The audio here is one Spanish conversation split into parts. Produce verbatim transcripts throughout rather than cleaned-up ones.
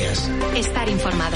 Canarias. Estar informado.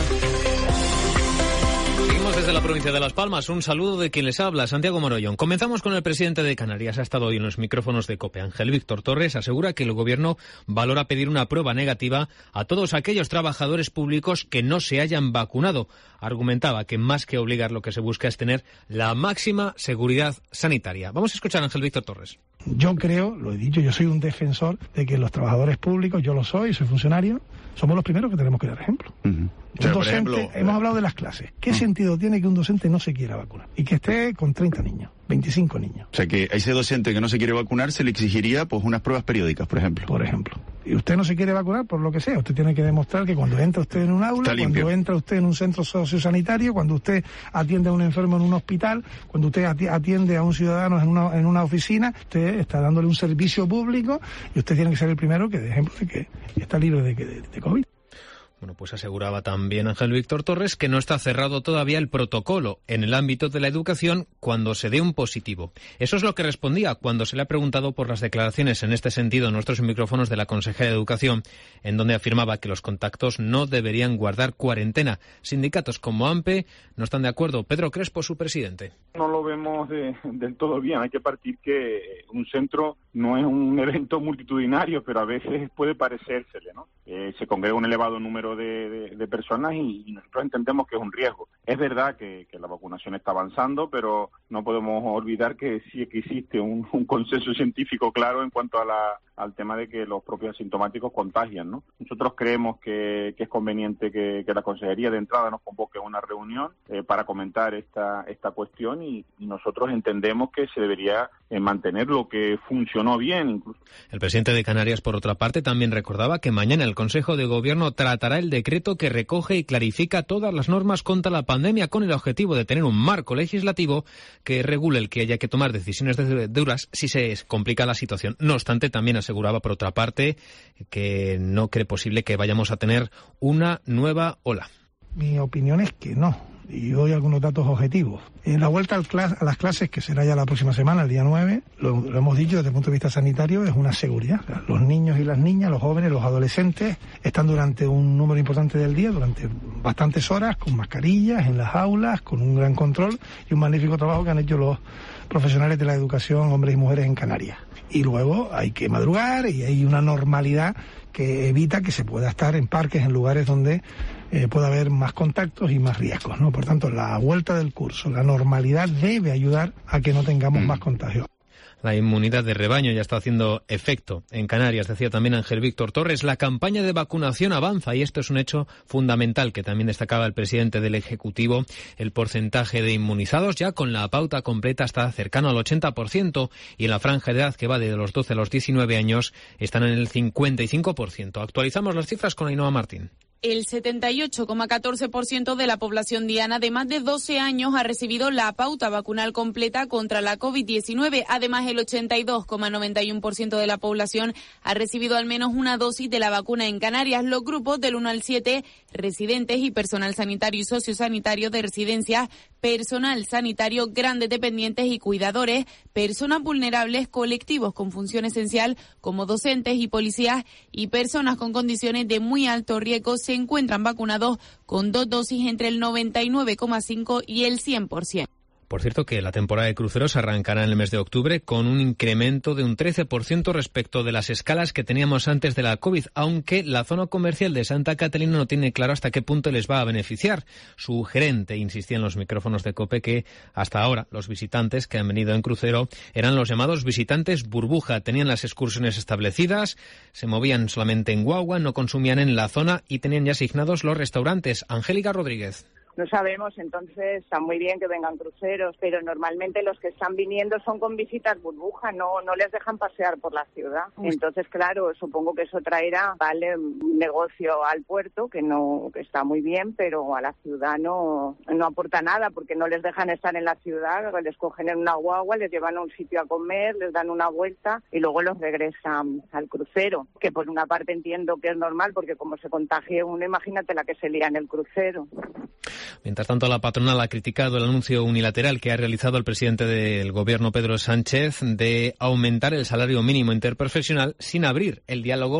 Seguimos desde la provincia de Las Palmas. Un saludo de quien les habla, Santiago Morollón. Comenzamos con el presidente de Canarias. Ha estado hoy en los micrófonos de COPE. Ángel Víctor Torres asegura que el gobierno valora pedir una prueba negativa a todos aquellos trabajadores públicos que no se hayan vacunado. Argumentaba que más que obligar, lo que se busca es tener la máxima seguridad sanitaria. Vamos a escuchar a Ángel Víctor Torres. Yo creo, lo he dicho, yo soy un defensor de que los trabajadores públicos, yo lo soy, soy funcionario, somos los primeros que tenemos que dar ejemplo. Uh-huh. Un o sea, docente, ejemplo, hemos hablado de las clases. ¿Qué uh-huh. sentido tiene que un docente no se quiera vacunar? Y que esté con treinta niños, veinticinco niños. O sea, que a ese docente que no se quiere vacunar se le exigiría pues unas pruebas periódicas, por ejemplo. Por ejemplo. Y usted no se quiere vacunar por lo que sea. Usted tiene que demostrar que cuando entra usted en un aula, cuando entra usted en un centro sociosanitario, cuando usted atiende a un enfermo en un hospital, cuando usted atiende a un ciudadano en una, en una oficina, usted está dándole un servicio público y usted tiene que ser el primero que dé ejemplo de que está libre de, de, de COVID. Bueno, pues aseguraba también Ángel Víctor Torres que no está cerrado todavía el protocolo en el ámbito de la educación cuando se dé un positivo. Eso es lo que respondía cuando se le ha preguntado por las declaraciones en este sentido en nuestros micrófonos de la consejera de Educación, en donde afirmaba que los contactos no deberían guardar cuarentena. Sindicatos como AMPE no están de acuerdo. Pedro Crespo, su presidente. No lo vemos de, del todo bien. Hay que partir que un centro no es un evento multitudinario, pero a veces puede parecérsele, ¿no? Eh, se congrega un elevado número de, de, de personas y, y nosotros entendemos que es un riesgo. Es verdad que, que la vacunación está avanzando, pero no podemos olvidar que sí que existe un, un consenso científico claro en cuanto a la, al tema de que los propios asintomáticos contagian, ¿no? Nosotros creemos que, que es conveniente que, que la Consejería de entrada nos convoque a una reunión eh, para comentar esta, esta cuestión y, y nosotros entendemos que se debería eh, mantener lo que funcionó bien incluso. El presidente de Canarias, por otra parte, también recordaba que mañana el Consejo de Gobierno tratará el decreto que recoge y clarifica todas las normas contra la pandemia con el objetivo de tener un marco legislativo que regule el que haya que tomar decisiones duras si se complica la situación. No obstante, también aseguraba, por otra parte, que no cree posible que vayamos a tener una nueva ola. Mi opinión es que no. Y doy algunos datos objetivos. En la vuelta al clas- a las clases, que será ya la próxima semana, el día nueve, lo, lo hemos dicho desde el punto de vista sanitario, es una seguridad. O sea, los niños y las niñas, los jóvenes, los adolescentes, están durante un número importante del día, durante bastantes horas, con mascarillas, en las aulas, con un gran control y un magnífico trabajo que han hecho los profesionales de la educación, hombres y mujeres en Canarias. Y luego hay que madrugar y hay una normalidad que evita que se pueda estar en parques, en lugares donde eh, pueda haber más contactos y más riesgos, ¿no? Por tanto, la vuelta del curso, la normalidad debe ayudar a que no tengamos mm. más contagios. La inmunidad de rebaño ya está haciendo efecto en Canarias, decía también Ángel Víctor Torres. La campaña de vacunación avanza y esto es un hecho fundamental que también destacaba el presidente del Ejecutivo. El porcentaje de inmunizados ya con la pauta completa está cercano al ochenta por ciento y en la franja de edad que va de los doce a los diecinueve años están en el cincuenta y cinco por ciento. Actualizamos las cifras con Ainhoa Martín. El setenta y ocho coma catorce por ciento de la población diana de más de doce años ha recibido la pauta vacunal completa contra la covid diecinueve. Además, el ochenta y dos coma noventa y uno por ciento de la población ha recibido al menos una dosis de la vacuna en Canarias. Los grupos del uno al siete, residentes y personal sanitario y sociosanitario de residencias, personal sanitario, grandes dependientes y cuidadores, personas vulnerables, colectivos con función esencial como docentes y policías y personas con condiciones de muy alto riesgo se encuentran vacunados con dos dosis entre el noventa y nueve coma cinco y el cien por ciento. Por cierto, que la temporada de cruceros arrancará en el mes de octubre con un incremento de un trece por ciento respecto de las escalas que teníamos antes de la COVID, aunque la zona comercial de Santa Catalina no tiene claro hasta qué punto les va a beneficiar. Su gerente insistía en los micrófonos de COPE que hasta ahora los visitantes que han venido en crucero eran los llamados visitantes burbuja. Tenían las excursiones establecidas, se movían solamente en guagua, no consumían en la zona y tenían ya asignados los restaurantes. Angélica Rodríguez. No sabemos, entonces está muy bien que vengan cruceros, pero normalmente los que están viniendo son con visitas burbuja, no no les dejan pasear por la ciudad. Entonces, claro, supongo que eso traerá, vale, un negocio al puerto, que no que está muy bien, pero a la ciudad no, no aporta nada, porque no les dejan estar en la ciudad, les cogen en una guagua, les llevan a un sitio a comer, les dan una vuelta y luego los regresan al crucero, que por una parte entiendo que es normal, porque como se contagie uno, imagínate la que se lía en el crucero. Mientras tanto, la patronal ha criticado el anuncio unilateral que ha realizado el presidente del Gobierno, Pedro Sánchez, de aumentar el salario mínimo interprofesional sin abrir el diálogo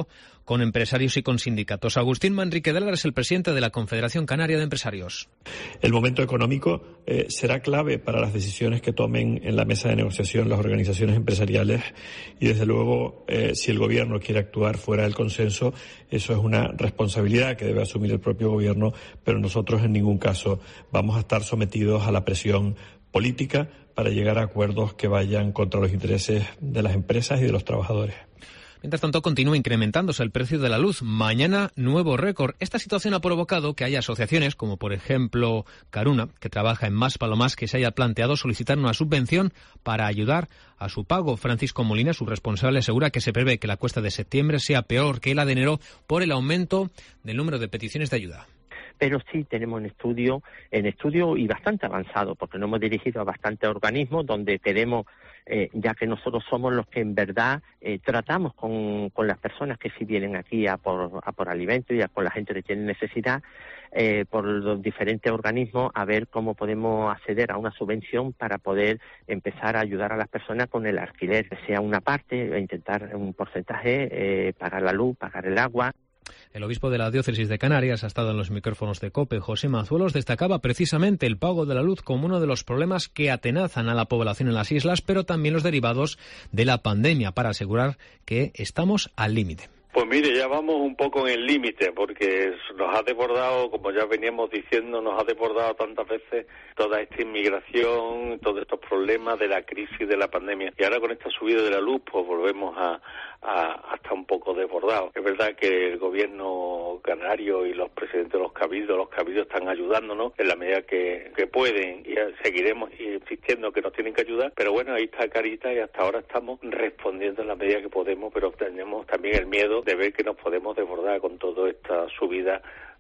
con empresarios y con sindicatos. Agustín Manrique de Lara es el presidente de la Confederación Canaria de Empresarios. El momento económico eh, será clave para las decisiones que tomen en la mesa de negociación las organizaciones empresariales y, desde luego, eh, si el Gobierno quiere actuar fuera del consenso, eso es una responsabilidad que debe asumir el propio Gobierno, pero nosotros en ningún caso vamos a estar sometidos a la presión política para llegar a acuerdos que vayan contra los intereses de las empresas y de los trabajadores. Mientras tanto, continúa incrementándose el precio de la luz. Mañana, nuevo récord. Esta situación ha provocado que haya asociaciones, como por ejemplo Caruna, que trabaja en Maspalomas, que se haya planteado solicitar una subvención para ayudar a su pago. Francisco Molina, su responsable, asegura que se prevé que la cuesta de septiembre sea peor que la de enero por el aumento del número de peticiones de ayuda. Pero sí tenemos en estudio, en estudio y bastante avanzado, porque nos hemos dirigido a bastantes organismos donde tenemos, eh, ya que nosotros somos los que en verdad eh, tratamos con, con las personas que sí vienen aquí a por, a por alimentos y a con la gente que tiene necesidad, eh, por los diferentes organismos, a ver cómo podemos acceder a una subvención para poder empezar a ayudar a las personas con el alquiler, que sea una parte, intentar un porcentaje, eh, pagar la luz, pagar el agua. El obispo de la diócesis de Canarias ha estado en los micrófonos de COPE. José Mazuelos destacaba precisamente el pago de la luz como uno de los problemas que atenazan a la población en las islas, pero también los derivados de la pandemia, para asegurar que estamos al límite. Pues mire, ya vamos un poco en el límite, porque nos ha desbordado, como ya veníamos diciendo, nos ha desbordado tantas veces toda esta inmigración, todos estos problemas de la crisis de la pandemia. Y ahora con esta subida de la luz, pues volvemos a, a, a estar un poco desbordados. Es verdad que el gobierno canario y los presidentes de los cabildos, los cabildos están ayudándonos en la medida que, que pueden, y seguiremos insistiendo que nos tienen que ayudar, pero bueno, ahí está Carita y hasta ahora estamos respondiendo en la medida que podemos, pero tenemos también el miedo de ver que nos podemos desbordar con toda esta subida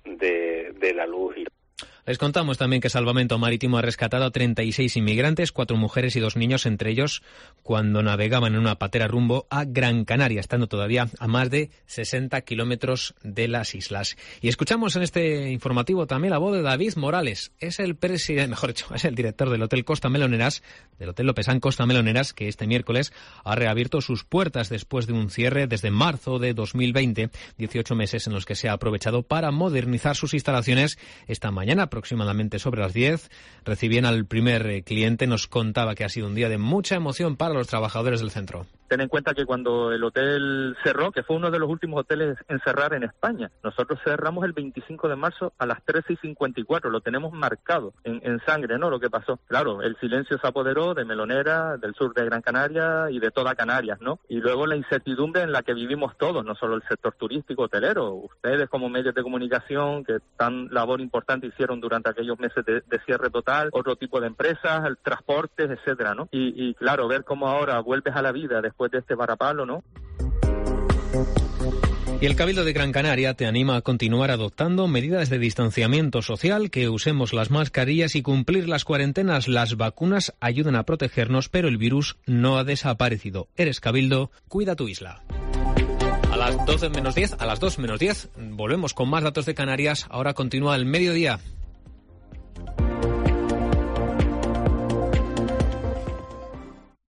de, de la luz. Les contamos también que Salvamento Marítimo ha rescatado a treinta y seis inmigrantes, cuatro mujeres y dos niños, entre ellos cuando navegaban en una patera rumbo a Gran Canaria, estando todavía a más de sesenta kilómetros de las islas. Y escuchamos en este informativo también la voz de David Morales. Es el presidente, mejor dicho, es el director del Hotel Costa Meloneras, del Hotel Lopesán Costa Meloneras, que este miércoles ha reabierto sus puertas después de un cierre desde marzo de dos mil veinte, dieciocho meses en los que se ha aprovechado para modernizar sus instalaciones. Esta mañana, aproximadamente sobre las diez, recibían al primer cliente. Nos contaba que ha sido un día de mucha emoción para los trabajadores del centro. Ten en cuenta que cuando el hotel cerró, que fue uno de los últimos hoteles en cerrar en España, nosotros cerramos el veinticinco de marzo a las trece y cincuenta y cuatro, lo tenemos marcado en, en sangre, ¿no? Lo que pasó. Claro, el silencio se apoderó de Melonera, del sur de Gran Canaria y de toda Canarias, ¿no? Y luego la incertidumbre en la que vivimos todos, no solo el sector turístico, hotelero, ustedes como medios de comunicación que tan labor importante hicieron durante aquellos meses de, de cierre total, otro tipo de empresas, el transporte, etcétera, ¿no? Y, y claro, ver cómo ahora vuelves a la vida después de este varapalo, ¿no? Y el Cabildo de Gran Canaria te anima a continuar adoptando medidas de distanciamiento social, que usemos las mascarillas y cumplir las cuarentenas. Las vacunas ayudan a protegernos, pero el virus no ha desaparecido. Eres Cabildo, cuida tu isla. A las doce menos diez, a las dos menos diez, volvemos con más datos de Canarias. Ahora continúa el mediodía.